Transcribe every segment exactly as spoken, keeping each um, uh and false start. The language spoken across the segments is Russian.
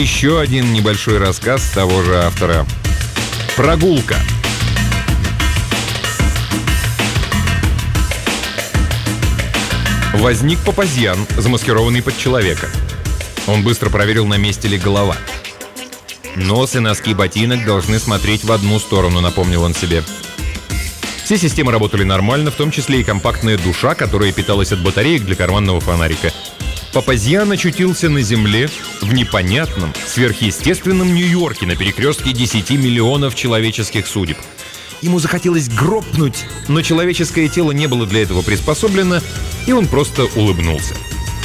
Еще один небольшой рассказ того же автора. Прогулка. Возник Папазьян, замаскированный под человека. Он быстро проверил, на месте ли голова. Нос и носки ботинок должны смотреть в одну сторону, напомнил он себе. Все системы работали нормально, в том числе и компактная душа, которая питалась от батареек для карманного фонарика. Папазьян очутился на земле в непонятном, сверхъестественном Нью-Йорке на перекрестке десяти миллионов человеческих судеб. Ему захотелось грохнуть, но человеческое тело не было для этого приспособлено, и он просто улыбнулся.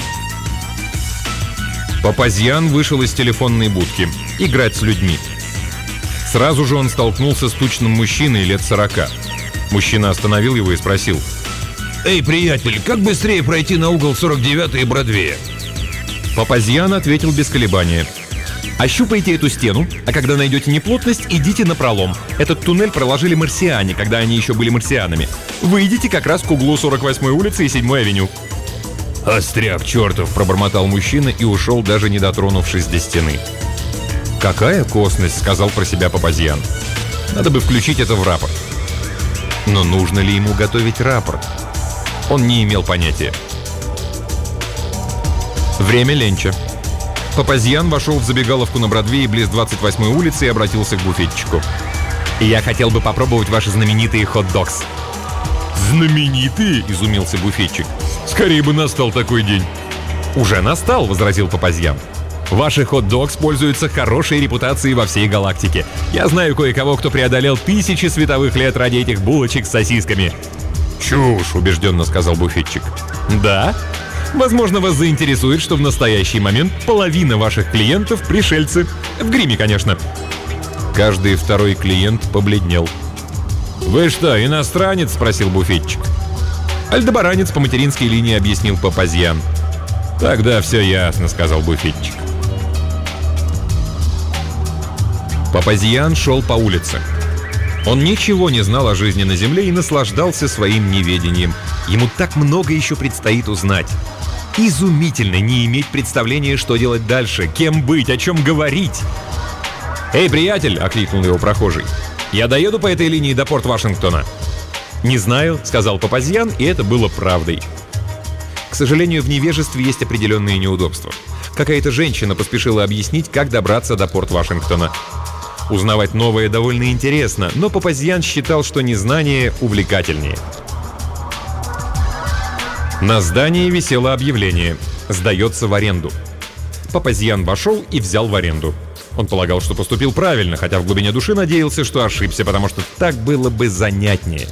Папазьян вышел из телефонной будки. Играть с людьми. Сразу же он столкнулся с тучным мужчиной лет сорока. Мужчина остановил его и спросил: «Эй, приятель, как быстрее пройти на угол сорок девятый и Бродвея?» Папазьян ответил без колебания: «Ощупайте эту стену, а когда найдете неплотность, идите напролом. Этот туннель проложили марсиане, когда они еще были марсианами. Выйдите как раз к углу сорок восьмой улицы и седьмой авеню». «Остряк чертов!» — пробормотал мужчина и ушел, даже не дотронувшись до стены. «Какая косность!» — сказал про себя Папазьян. «Надо бы включить это в рапорт». Но нужно ли ему готовить рапорт? Он не имел понятия. Время ленча. Папазьян вошел в забегаловку на Бродвее близ двадцать восьмой улицы и обратился к буфетчику. «Я хотел бы попробовать ваши знаменитые хот-догс». «Знаменитые?» — изумился буфетчик. «Скорее бы настал такой день». «Уже настал», — возразил Папазьян. «Ваши хот-догс пользуются хорошей репутацией во всей галактике. Я знаю кое-кого, кто преодолел тысячи световых лет ради этих булочек с сосисками». «Чушь», — убежденно сказал буфетчик. «Да? Возможно, вас заинтересует, что в настоящий момент половина ваших клиентов — пришельцы. В гриме, конечно». Каждый второй клиент побледнел. «Вы что, иностранец?» — спросил буфетчик. «Альдебаранец по материнской линии», — объяснил Папазьян. «Тогда все ясно», — сказал буфетчик. Папазьян шел по улице. Он ничего не знал о жизни на Земле и наслаждался своим неведением. Ему так много еще предстоит узнать. Изумительно не иметь представления, что делать дальше, кем быть, о чем говорить. «Эй, приятель!» — окликнул его прохожий. «Я доеду по этой линии до порт Вашингтона?» «Не знаю», — сказал Папазьян, и это было правдой. К сожалению, в невежестве есть определенные неудобства. Какая-то женщина поспешила объяснить, как добраться до порт Вашингтона. Узнавать новое довольно интересно, но Папазьян считал, что незнание увлекательнее. На здании висело объявление: «Сдается в аренду». Папазьян вошел и взял в аренду. Он полагал, что поступил правильно, хотя в глубине души надеялся, что ошибся, потому что так было бы занятнее.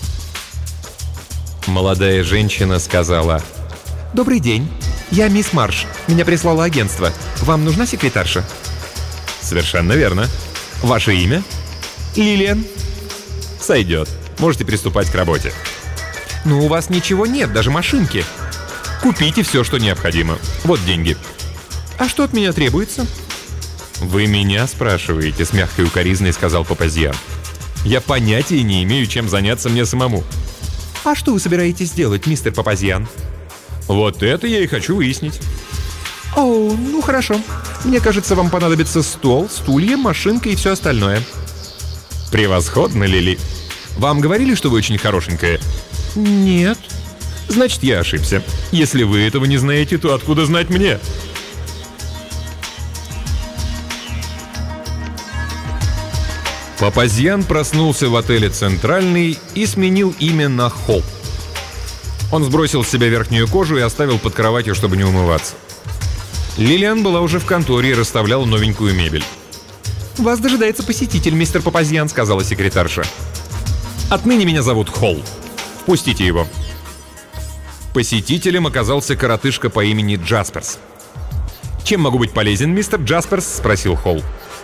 Молодая женщина сказала: «Добрый день, я мисс Марш. Меня прислало агентство. Вам нужна секретарша?» «Совершенно верно. Ваше имя?» «Лилиан». «Сойдет. Можете приступать к работе». «Но у вас ничего нет, даже машинки». «Купите все, что необходимо. Вот деньги». «А что от меня требуется?» «Вы меня спрашиваете?» — с мягкой укоризной сказал Папазьян. «Я понятия не имею, чем заняться мне самому». «А что вы собираетесь делать, мистер Папазьян?» «Вот это я и хочу выяснить». «О, ну хорошо. Мне кажется, вам понадобится стол, стулья, машинка и все остальное». «Превосходно, Лили. Вам говорили, что вы очень хорошенькая?» «Нет». «Значит, я ошибся. Если вы этого не знаете, то откуда знать мне?» Папазьян проснулся в отеле «Центральный» и сменил имя на Холл. Он сбросил с себя верхнюю кожу и оставил под кроватью, чтобы не умываться. Лилиан была уже в конторе и расставляла новенькую мебель. «Вас дожидается посетитель, мистер Папазьян», — сказала секретарша. «Отныне меня зовут Холл. Впустите его». Посетителем оказался коротышка по имени Джасперс. «Чем могу быть полезен, мистер Джасперс?» — спросил Холл.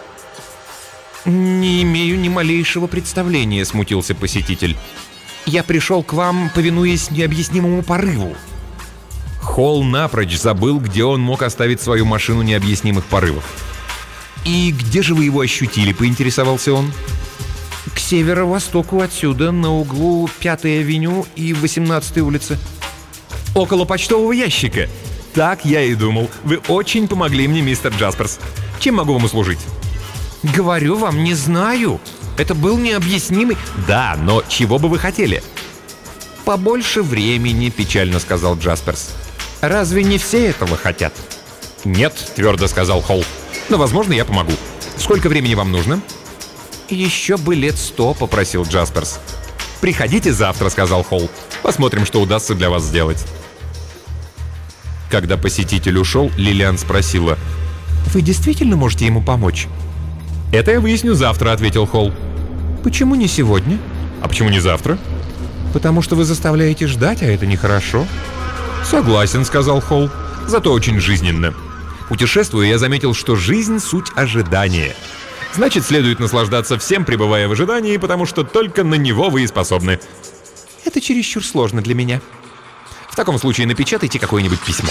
«Не имею ни малейшего представления», — смутился посетитель. «Я пришел к вам, повинуясь необъяснимому порыву». Холл напрочь забыл, где он мог оставить свою машину необъяснимых порывов. «И где же вы его ощутили?» — поинтересовался он. «К северо-востоку отсюда, на углу пятой авеню и восемнадцатой улицы». «Около почтового ящика?» «Так я и думал. Вы очень помогли мне, мистер Джасперс. Чем могу вам услужить?» «Говорю вам, не знаю. Это был необъяснимый...» «Да, но чего бы вы хотели?» «Побольше времени», — печально сказал Джасперс. «Разве не все этого хотят?» «Нет», — твердо сказал Холл. «Но, возможно, я помогу. Сколько времени вам нужно?» «Еще бы лет сто», — попросил Джасперс. «Приходите завтра», — сказал Холл. «Посмотрим, что удастся для вас сделать». Когда посетитель ушел, Лилиан спросила: «Вы действительно можете ему помочь?» «Это я выясню завтра», — ответил Холл. «Почему не сегодня?» «А почему не завтра?» «Потому что вы заставляете ждать, а это нехорошо». «Согласен», — сказал Холл. «Зато очень жизненно. Путешествуя, я заметил, что жизнь — суть ожидания. Значит, следует наслаждаться всем, пребывая в ожидании, потому что только на него вы и способны». «Это чересчур сложно для меня». «В таком случае напечатайте какое-нибудь письмо».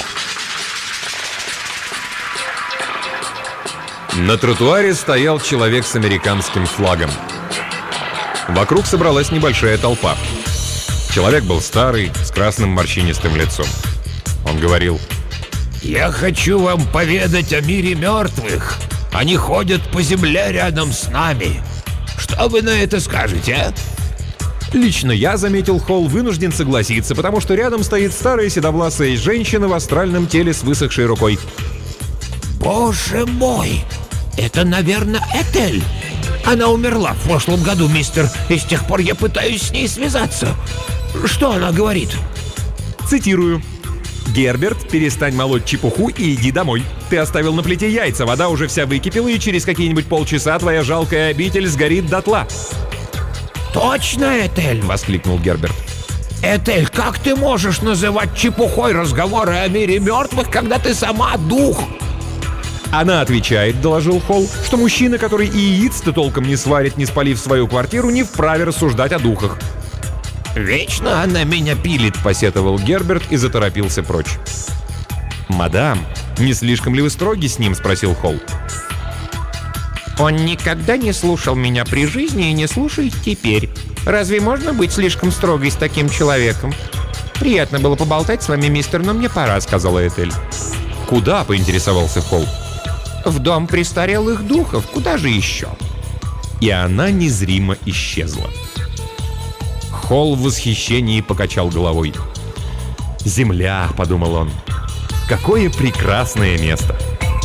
На тротуаре стоял человек с американским флагом. Вокруг собралась небольшая толпа. Человек был старый, с красным морщинистым лицом. Он говорил: «Я хочу вам поведать о мире мертвых. Они ходят по земле рядом с нами. Что вы на это скажете, а?» Лично я, заметил Холл, вынужден согласиться, потому что рядом стоит старая седовласая женщина в астральном теле с высохшей рукой. «Боже мой! Это, наверное, Этель. Она умерла в прошлом году, мистер, и с тех пор я пытаюсь с ней связаться. Что она говорит?» Цитирую: «Герберт, перестань молоть чепуху и иди домой. Ты оставил на плите яйца, вода уже вся выкипела, и через какие-нибудь полчаса твоя жалкая обитель сгорит дотла». «Точно, Этель!» — воскликнул Герберт. «Этель, как ты можешь называть чепухой разговоры о мире мертвых, когда ты сама дух?» Она отвечает, доложил Холл, что мужчина, который и яиц-то толком не сварит, не спалив свою квартиру, не вправе рассуждать о духах. «Вечно она меня пилит», — посетовал Герберт и заторопился прочь. «Мадам, не слишком ли вы строги с ним?» — спросил Холл. «Он никогда не слушал меня при жизни и не слушает теперь. Разве можно быть слишком строгой с таким человеком? Приятно было поболтать с вами, мистер, но мне пора», — сказала Этель. «Куда?» — поинтересовался Холл. «В дом престарелых духов. Куда же еще?» И она незримо исчезла. Холл в восхищении покачал головой. «Земля», — подумал он, — «какое прекрасное место!»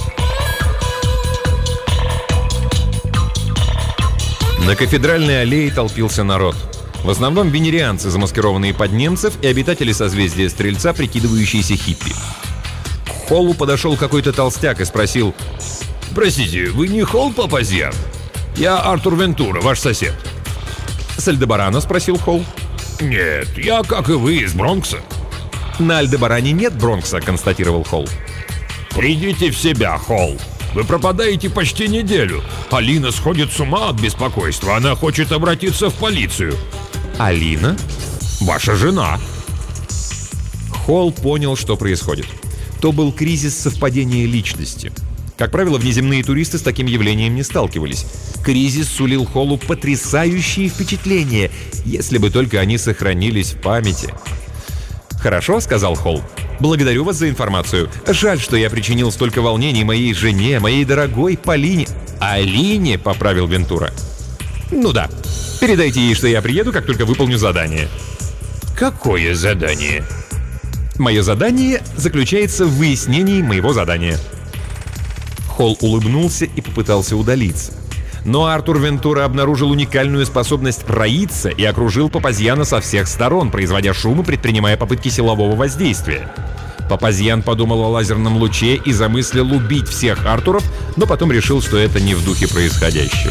На Кафедральной аллее толпился народ. В основном венерианцы, замаскированные под немцев, и обитатели созвездия Стрельца, прикидывающиеся хиппи. К Холлу подошел какой-то толстяк и спросил: «Простите, вы не Холл Папазьян? Я Артур Вентура, ваш сосед». «С Альдебарана?» — спросил Холл. «Нет, я, как и вы, из Бронкса». «На Альдебаране нет Бронкса», — констатировал Холл. «Придите в себя, Холл. Вы пропадаете почти неделю. Алина сходит с ума от беспокойства. Она хочет обратиться в полицию». «Алина?» «Ваша жена». Холл понял, что происходит. То был кризис совпадения личности. Как правило, внеземные туристы с таким явлением не сталкивались. Кризис сулил Холлу потрясающие впечатления, если бы только они сохранились в памяти. «Хорошо», — сказал Холл. «Благодарю вас за информацию. Жаль, что я причинил столько волнений моей жене, моей дорогой Полине». «Алине», — поправил Вентура. «Ну да. Передайте ей, что я приеду, как только выполню задание». «Какое задание?» «Мое задание заключается в выяснении моего задания». Холл улыбнулся и попытался удалиться. Но Артур Вентура обнаружил уникальную способность роиться и окружил Папазьяна со всех сторон, производя шум и предпринимая попытки силового воздействия. Папазьян подумал о лазерном луче и замыслил убить всех Артуров, но потом решил, что это не в духе происходящего.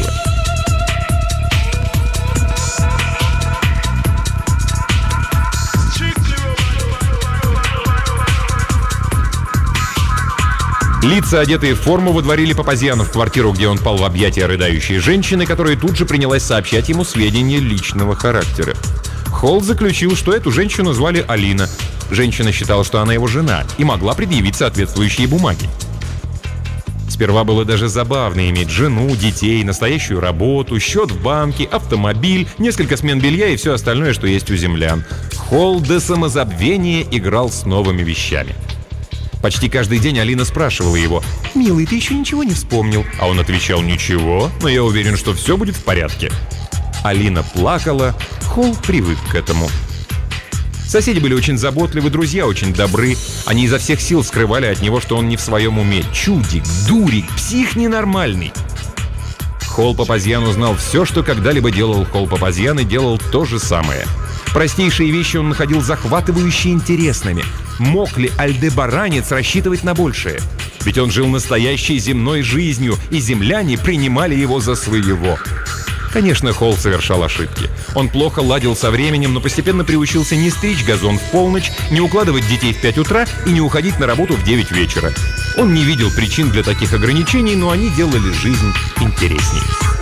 Лица, одетые в форму, водворили Папазьяна в квартиру, где он пал в объятия рыдающей женщины, которая тут же принялась сообщать ему сведения личного характера. Холл заключил, что эту женщину звали Алина. Женщина считала, что она его жена, и могла предъявить соответствующие бумаги. Сперва было даже забавно иметь жену, детей, настоящую работу, счет в банке, автомобиль, несколько смен белья и все остальное, что есть у землян. Холл до самозабвения играл с новыми вещами. Почти каждый день Алина спрашивала его: «Милый, ты еще ничего не вспомнил?» А он отвечал: «Ничего, но я уверен, что все будет в порядке». Алина плакала, Холл привык к этому. Соседи были очень заботливы, друзья очень добры. Они изо всех сил скрывали от него, что он не в своем уме. Чудик, дурик, псих ненормальный. Холл Папазьян узнал все, что когда-либо делал Холл Папазьян, и делал то же самое. Простейшие вещи он находил захватывающе интересными. Мог ли альдебаранец рассчитывать на большее? Ведь он жил настоящей земной жизнью, и земляне принимали его за своего. Конечно, Холл совершал ошибки. Он плохо ладил со временем, но постепенно приучился не стричь газон в полночь, не укладывать детей в пять утра и не уходить на работу в девять вечера. Он не видел причин для таких ограничений, но они делали жизнь интересней.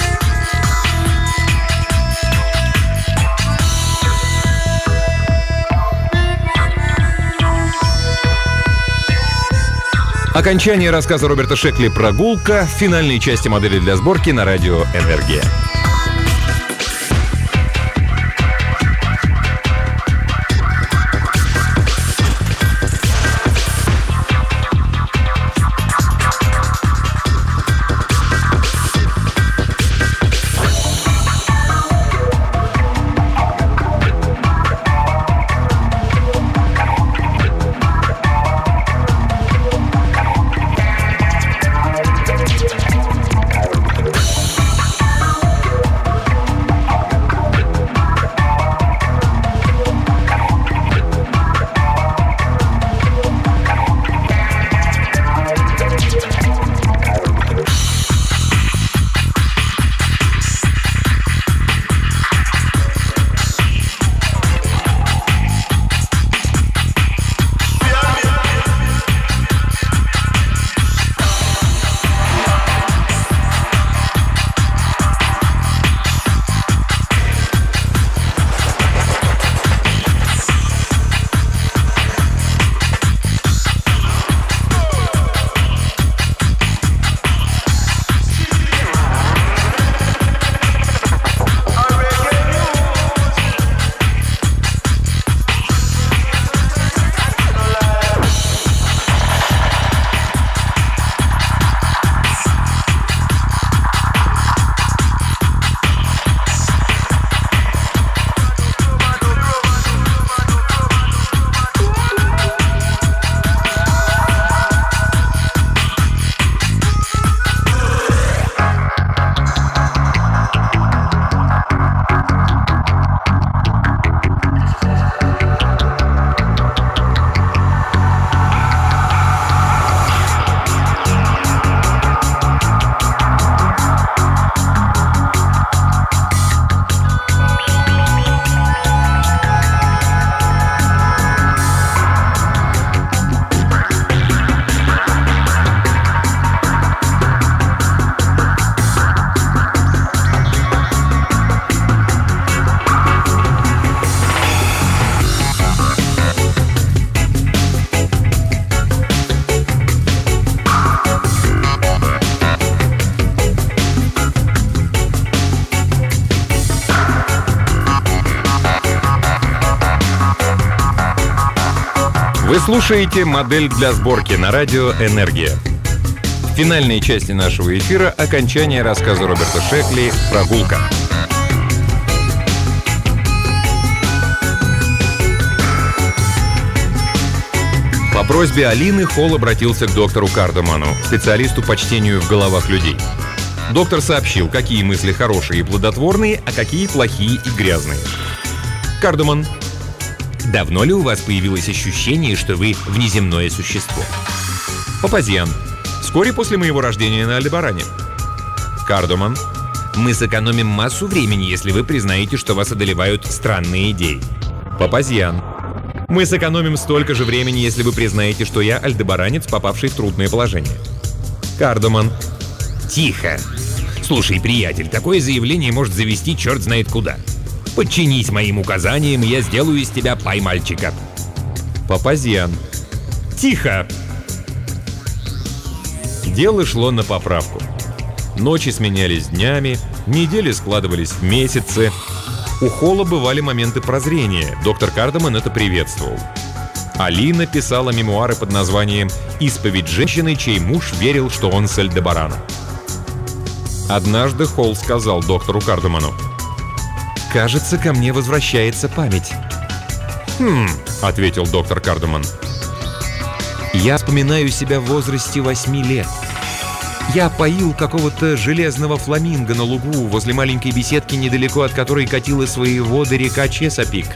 Окончание рассказа Роберта Шекли «Прогулка» в финальной части модели для сборки на радио «Энергия». Вы слушаете модель для сборки на радио «Энергия». В финальной части нашего эфира окончание рассказа Роберта Шекли «Прогулка». По просьбе Алины Холл обратился к доктору Кардеману, специалисту по чтению в головах людей. Доктор сообщил, какие мысли хорошие и плодотворные, а какие плохие и грязные. Кардеман: давно ли у вас появилось ощущение, что вы внеземное существо? Папазьян: вскоре после моего рождения на Альдебаране. Кардеман: мы сэкономим массу времени, если вы признаете, что вас одолевают странные идеи. Папазьян: мы сэкономим столько же времени, если вы признаете, что я альдебаранец, попавший в трудное положение. Кардеман: тихо. Слушай, приятель, такое заявление может завести черт знает куда. Подчинись моим указаниям, и я сделаю из тебя пай-мальчика. Папазьян: тихо. Дело шло на поправку. Ночи сменялись днями, недели складывались в месяцы. У Холла бывали моменты прозрения. Доктор Кардеман это приветствовал. Алина писала мемуары под названием «Исповедь женщины, чей муж верил, что он с Альдебарана». Однажды Холл сказал доктору Кардеману: «Кажется, ко мне возвращается память». «Хм», — ответил доктор Кардеман. «Я вспоминаю себя в возрасте восьми лет. Я поил какого-то железного фламинго на лугу возле маленькой беседки, недалеко от которой катила свои воды река Чесапик».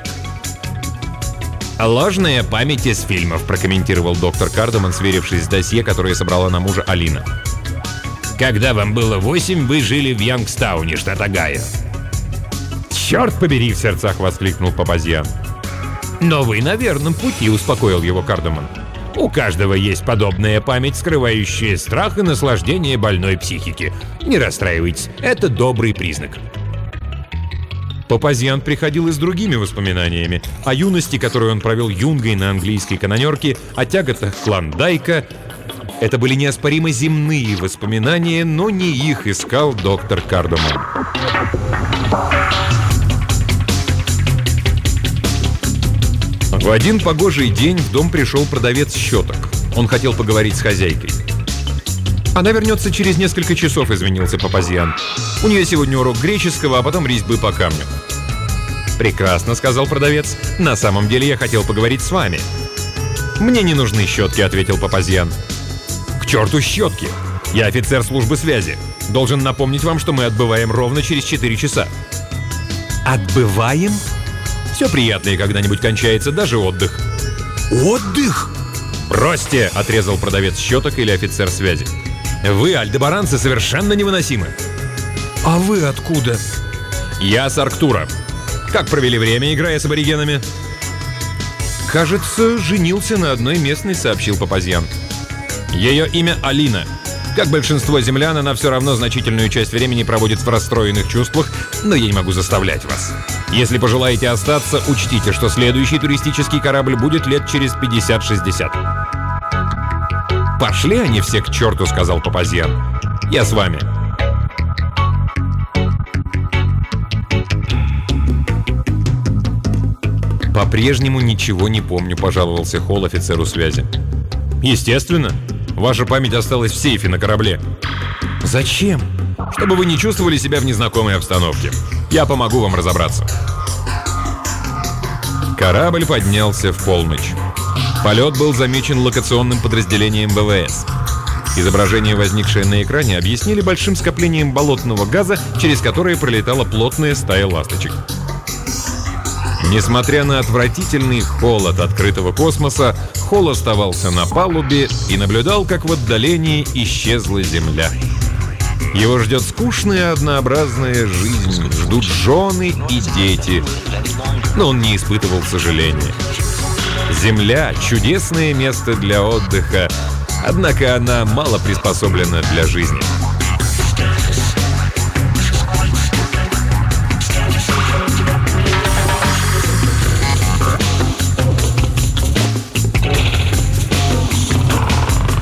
«Ложная память из фильмов», — прокомментировал доктор Кардеман, сверившись с досье, которое собрала на мужа Алина. Когда вам было восемь, вы жили в Янгстауне, штат Огайо. «Черт побери!» — в сердцах воскликнул Папазьян. Но вы на верном пути, успокоил его Кардеман. У каждого есть подобная память, скрывающая страх и наслаждение больной психики. Не расстраивайтесь, это добрый признак. Папазьян приходил и с другими воспоминаниями о юности, которую он провел юнгой на английской канонерке, о тяготах Клондайка. Это были неоспоримо земные воспоминания, но не их искал доктор Кардеман. В один погожий день в дом пришел продавец щеток. Он хотел поговорить с хозяйкой. «Она вернется через несколько часов», — извинился Папазьян. «У нее сегодня урок греческого, а потом резьбы по камню». «Прекрасно», — сказал продавец. «На самом деле я хотел поговорить с вами». «Мне не нужны щетки», — ответил Папазьян. «К черту щетки! Я офицер службы связи. Должен напомнить вам, что мы отбываем ровно через четыре часа». «Отбываем?» «Все приятное когда-нибудь кончается, даже отдых». «Отдых?» «Бросьте!» — отрезал продавец щеток или офицер связи. «Вы, альдебаранцы, совершенно невыносимы». «А вы откуда?» «Я с Арктура. Как провели время, играя с аборигенами?» «Кажется, женился на одной местной», — сообщил Папазьян. «Ее имя Алина. Как большинство землян, она все равно значительную часть времени проводит в расстроенных чувствах, но я не могу заставлять вас. Если пожелаете остаться, учтите, что следующий туристический корабль будет лет через пятьдесят-шестьдесят». «Пошли они все к черту», — сказал Папазьян. «Я с вами». «По-прежнему ничего не помню», — пожаловался Холл офицеру связи. «Естественно. Ваша память осталась в сейфе на корабле». «Зачем?» «Чтобы вы не чувствовали себя в незнакомой обстановке. Я помогу вам разобраться». Корабль поднялся в полночь. Полет был замечен локационным подразделением вэ вэ эс. Изображение, возникшее на экране, объяснили большим скоплением болотного газа, через которое пролетала плотная стая ласточек. Несмотря на отвратительный холод открытого космоса, Холл оставался на палубе и наблюдал, как в отдалении исчезла Земля. Его ждет скучная однообразная жизнь, ждут жены и дети. Но он не испытывал сожаления. Земля — чудесное место для отдыха, однако она мало приспособлена для жизни.